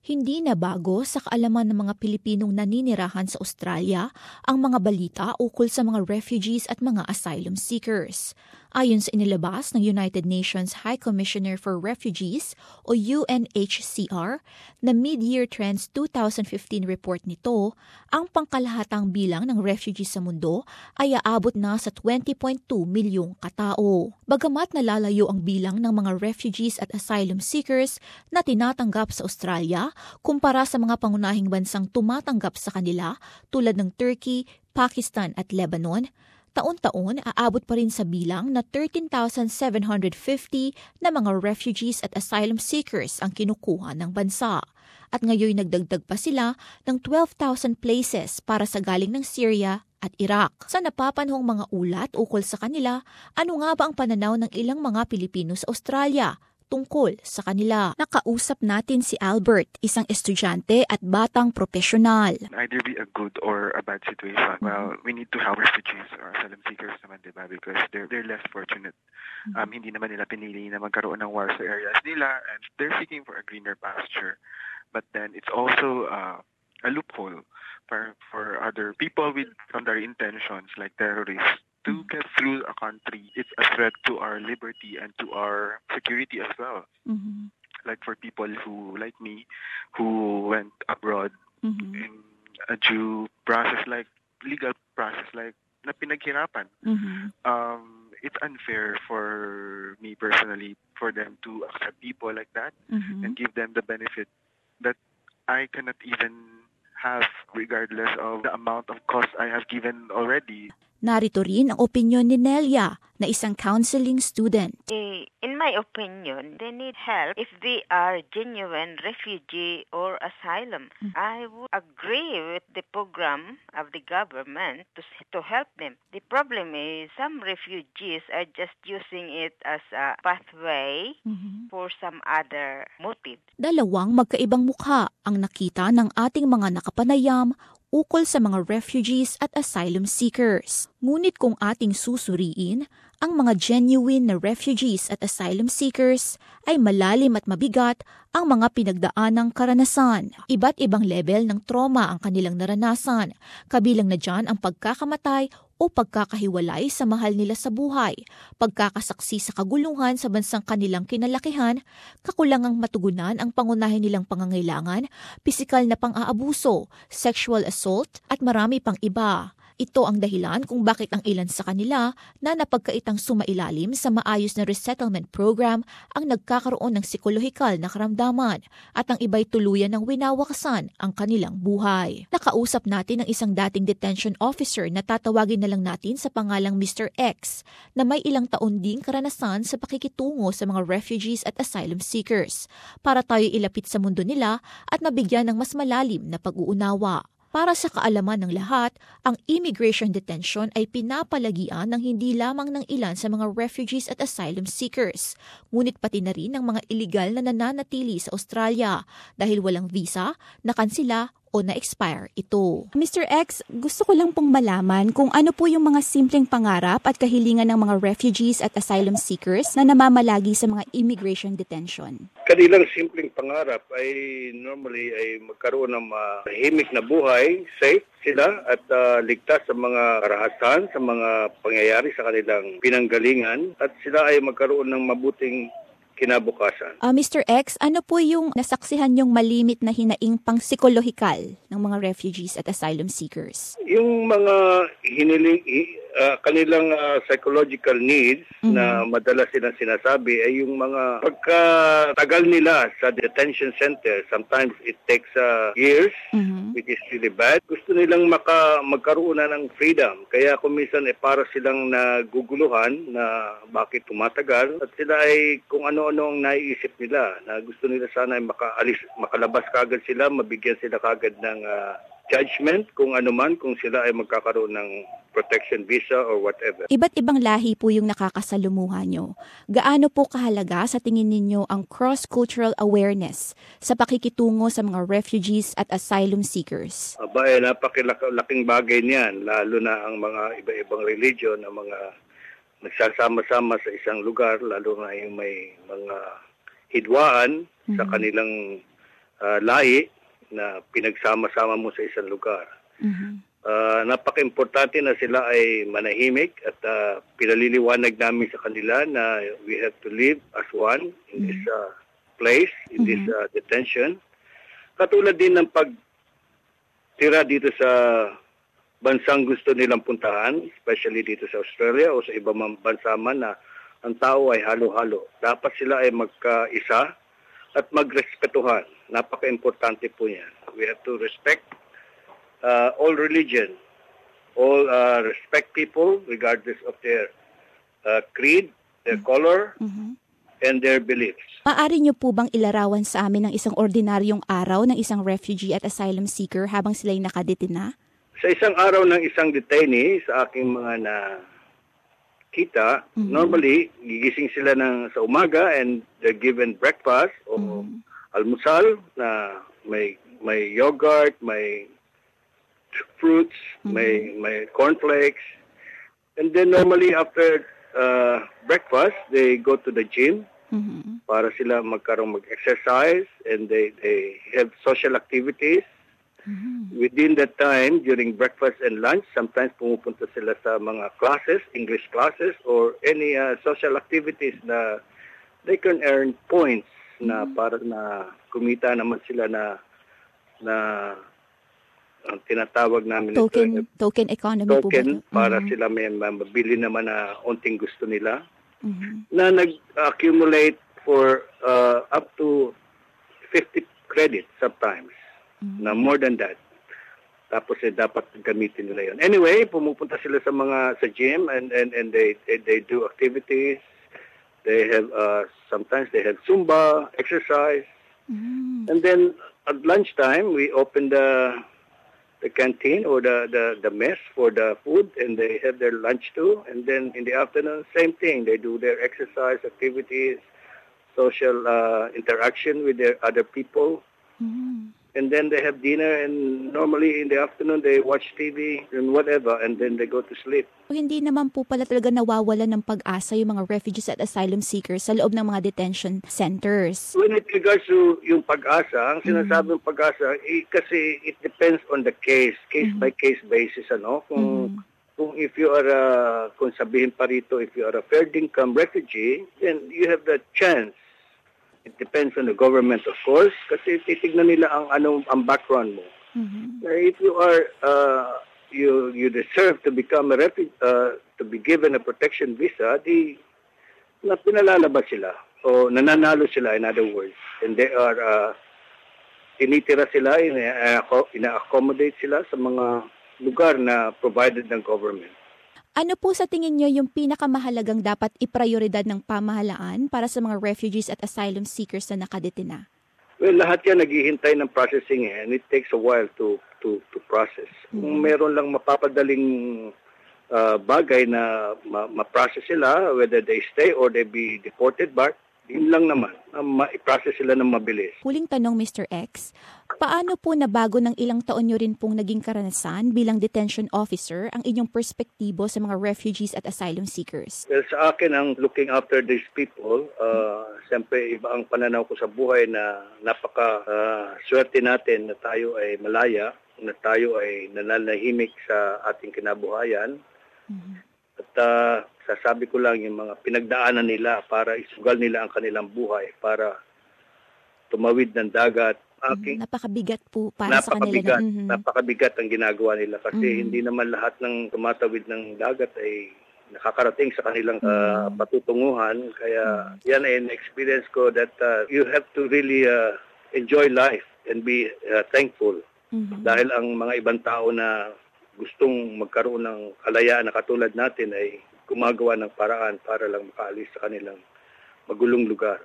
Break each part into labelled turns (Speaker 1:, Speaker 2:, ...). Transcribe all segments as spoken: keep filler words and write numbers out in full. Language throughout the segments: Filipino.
Speaker 1: Hindi na bago sa kaalaman ng mga Pilipinong naninirahan sa Australia ang mga balita ukol sa mga refugees at mga asylum seekers. Ayon sa inilabas ng United Nations High Commissioner for Refugees o U N H C R na Mid-Year Trends twenty fifteen report nito, ang pangkalahatang bilang ng refugees sa mundo ay aabot na sa twenty point two milyong katao. Bagamat nalalayo ang bilang ng mga refugees at asylum seekers na tinatanggap sa Australia kumpara sa mga pangunahing bansang tumatanggap sa kanila tulad ng Turkey, Pakistan at Lebanon, taon-taon aabot pa rin sa bilang na thirteen thousand seven hundred fifty na mga refugees at asylum seekers ang kinukuha ng bansa. At ngayon nagdagdag pa sila ng twelve thousand places para sa galing ng Syria at Iraq. Sa napapanahong mga ulat ukol sa kanila, ano nga ba ang pananaw ng ilang mga Pilipino sa Australia tungkol sa kanila? Nakausap natin si Albert, isang estudyante at batang profesional.
Speaker 2: Either be a good or a bad situation. Well, we need to help refugees or asylum seekers naman, diba? Because they're, they're less fortunate. Um, hindi naman nila pinili na magkaroon ng war sa areas nila and they're seeking for a greener pasture. But then it's also uh, a loophole for, for other people with secondary intentions like terrorists to get through a country. It's a threat to our liberty and to our security as well. Mm-hmm. Like for people who, like me, who went abroad mm-hmm. in a due process, like legal process, like na pinaghirapan. Mm-hmm. Um, it's unfair for me personally for them to accept people like that mm-hmm. and give them the benefit that I cannot even have regardless of the amount of cost I have given already.
Speaker 1: Narito rin ang opinyon ni Nelia na isang counseling student.
Speaker 3: In my opinion, they need help if they are genuine refugee or asylum. Mm-hmm. I would agree with the program of the government to to help them. The problem is some refugees are just using it as a pathway mm-hmm. for some other motive.
Speaker 1: Dalawang magkaibang mukha ang nakita ng ating mga nakapanayam ukol sa mga refugees at asylum seekers. Ngunit kung ating susuriin, ang mga genuine na refugees at asylum seekers ay malalim at mabigat ang mga pinagdaanang karanasan. Iba't ibang level ng trauma ang kanilang naranasan, kabilang na dyan ang pagkakamatay o pagkakahiwalay sa mahal nila sa buhay, pagkakasaksi sa kaguluhan sa bansang kanilang kinalakihan, kakulangang matugunan ang pangunahin nilang pangangailangan, pisikal na pang-aabuso, sexual assault at marami pang iba. Ito ang dahilan kung bakit ang ilan sa kanila na napagkaitang sumailalim sa maayos na resettlement program ang nagkakaroon ng psikolohikal na karamdaman at ang iba'y tuluyan ng winawakasan ang kanilang buhay. Nakausap natin ang isang dating detention officer na tatawagin na lang natin sa pangalang Mister X na may ilang taon ding karanasan sa pakikitungo sa mga refugees at asylum seekers para tayo ilapit sa mundo nila at mabigyan ng mas malalim na pag-uunawa. Para sa kaalaman ng lahat, ang immigration detention ay pinapalagian ng hindi lamang ng ilan sa mga refugees at asylum seekers, ngunit pati na rin ng mga iligal na nananatili sa Australia dahil walang visa, nakansila o na-expire ito. Mister X, gusto ko lang pong malaman kung ano po yung mga simpleng pangarap at kahilingan ng mga refugees at asylum seekers na namamalagi sa mga immigration detention.
Speaker 4: Kanilang simpleng pangarap ay normally ay magkaroon ng mahimik na buhay, safe sila at uh, ligtas sa mga karahasan, sa mga pangyayari sa kanilang pinanggalingan at sila ay magkaroon ng mabuting kinabukasan.
Speaker 1: Uh, Mister X, ano po yung nasaksihan yung malimit na hinaing pang psikolohikal ng mga refugees at asylum seekers?
Speaker 4: Yung mga hiniling, uh, kanilang uh, psychological needs mm-hmm. na madalas silang sinasabi ay yung mga pagkatagal nila sa detention center. Sometimes it takes uh, years, mm-hmm. which is really bad. Gusto nilang maka, magkaroon na ng freedom. Kaya kung minsan eh, para silang naguguluhan na bakit tumatagal at sila ay kung ano-ano ang naiisip nila na gusto nila sana ay makaalis, makalabas kagad sila, mabigyan sila kagad ng uh, judgment kung ano man, kung sila ay magkakaroon ng protection visa or whatever.
Speaker 1: Iba't ibang lahi po yung nakakasalumuhan nyo. Gaano po kahalaga sa tingin ninyo ang cross-cultural awareness sa pakikitungo sa mga refugees at asylum seekers?
Speaker 4: Aba, eh, napakalaking bagay niyan, lalo na ang mga iba-ibang religion, ang mga nagsasama-sama sa isang lugar, lalo na yung may mga hidwaan mm-hmm. sa kanilang uh, lahi na pinagsama-sama mo sa isang lugar.
Speaker 1: Mhm.
Speaker 4: Uh, napaka-importante na sila ay manahimik at uh, pinaliliwanag namin sa kanila na we have to live as one in this uh, place, in this uh, detention. Katulad din ng pagtira dito sa bansang gusto nilang puntahan, especially dito sa Australia o sa ibang bansa man na ang tao ay halo-halo. Dapat sila ay magkaisa at magrespetuhan. Napaka-importante po yan. We have to respect uh, all religion, all uh, respect people regardless of their uh, creed, their color,
Speaker 1: Mhm.
Speaker 4: and their beliefs.
Speaker 1: Maaari niyo po bang ilarawan sa amin ng isang ordinaryong araw ng isang refugee at asylum seeker habang sila'y nakadetina?
Speaker 4: Sa isang araw ng isang detainee, sa aking mga na kita, normally, gigising sila ng sa umaga and they're given breakfast o almusal na may may yogurt, may fruits, may may cornflakes. And then normally after uh, breakfast, they go to the gym
Speaker 1: Mhm.
Speaker 4: para sila magkaroon mag-exercise and they, they have social activities. Within that time, during breakfast and lunch, sometimes pumupunta sila sa mga classes, English classes, or any uh, social activities na they can earn points na para na kumita naman sila na na ang tinatawag namin ito,
Speaker 1: Token,
Speaker 4: eh,
Speaker 1: token economy po ba
Speaker 4: token
Speaker 1: ito?
Speaker 4: para
Speaker 1: Mhm.
Speaker 4: sila may mabili naman na onting gusto nila
Speaker 1: Mhm.
Speaker 4: na nag-accumulate for uh, up to fifty credits sometimes. Na more than that. Tapos eh, dapat gamitin nila yun. Anyway, pumupunta sila sa mga sa gym and and and they they, they do activities. They have uh, sometimes they have Zumba exercise.
Speaker 1: Mhm.
Speaker 4: And then at lunchtime we open the the canteen or the, the the mess for the food and they have their lunch too. And then in the afternoon same thing. They do their exercise activities, social uh, interaction with their other people.
Speaker 1: Mhm.
Speaker 4: And then they have dinner and normally in the afternoon they watch T V and whatever and then they go to sleep.
Speaker 1: O hindi naman po pala talaga nawawalan ng pag-asa yung mga refugees at asylum seekers sa loob ng mga detention centers.
Speaker 4: When it regards to yung pag-asa, ang sinasabing pag-asa, eh, kasi it depends on the case, case by case basis, ano? Kung, kung if you are, a, kung sabihin pa rito, if you are a third income refugee, then you have the chance. It depends on the government, of course, kasi titignan nila ang anong ang background mo.
Speaker 1: Mhm.
Speaker 4: Uh, If you are, uh, you you deserve to become a refugee, uh, to be given a protection visa, di na pinalalabas sila o nananalo sila, in other words, and they are uh, tinitira sila, ina- ina-accommodate sila sa mga lugar na provided ng government.
Speaker 1: Ano po sa tingin nyo yung pinakamahalagang dapat iprioridad ng pamahalaan para sa mga refugees at asylum seekers na nakadetina?
Speaker 4: Well, lahat yan naghihintay ng processing eh, and it takes a while to to to process. Kung meron lang mapapadaling uh, bagay na ma- ma-process sila, whether they stay or they be deported back, yun lang naman, na ma-process sila ng mabilis.
Speaker 1: Huling tanong, Mister X, paano po nabago ng ilang taon nyo rin pong naging karanasan bilang detention officer ang inyong perspektibo sa mga refugees at asylum seekers?
Speaker 4: Well, sa akin, ang looking after these people, uh, siyempre iba ang pananaw ko sa buhay na napaka uh, swerte natin na tayo ay malaya, na tayo ay nananahimik sa ating kinabuhayan. At uh, sasabi ko lang yung mga pinagdaanan nila para isugal nila ang kanilang buhay, para tumawid ng dagat. Aking,
Speaker 1: Napakabigat po para sa kanila.
Speaker 4: napakabigat,
Speaker 1: na- Mhm.
Speaker 4: napakabigat ang ginagawa nila kasi
Speaker 1: Mhm.
Speaker 4: hindi naman lahat ng tumatawid ng dagat ay nakakarating sa kanilang uh, patutunguhan. Kaya yan ay na-experience ko that uh, you have to really uh, enjoy life and be uh, thankful.
Speaker 1: Mhm.
Speaker 4: Dahil ang mga ibang tao na gustong magkaroon ng kalayaan na katulad natin ay gumagawa ng paraan para lang makaalis sa kanilang magulong lugar.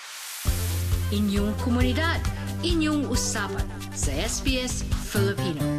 Speaker 5: Inyong komunidad, inyong usapan sa S B S Filipino.